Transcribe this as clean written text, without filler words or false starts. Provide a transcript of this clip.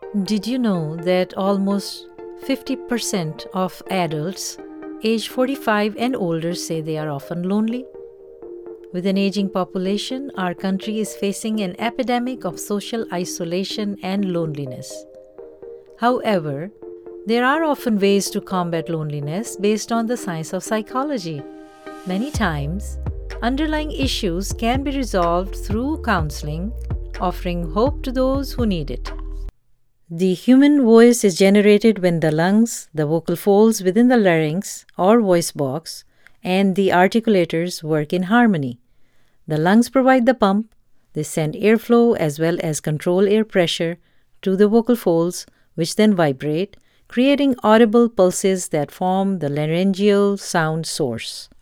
Did you know that almost 50% of adults age 45 and older say they are often lonely? With an aging population, our country is facing an epidemic of social isolation and loneliness. However, there are often ways to combat loneliness based on the science of psychology. Many times, underlying issues can be resolved through counseling, offering hope to those who need it. The human voice is generated when the lungs, the vocal folds within the larynx or voice box, and the articulators work in harmony. The lungs provide the pump, they send airflow as well as control air pressure to the vocal folds, which then vibrate, creating audible pulses that form the laryngeal sound source.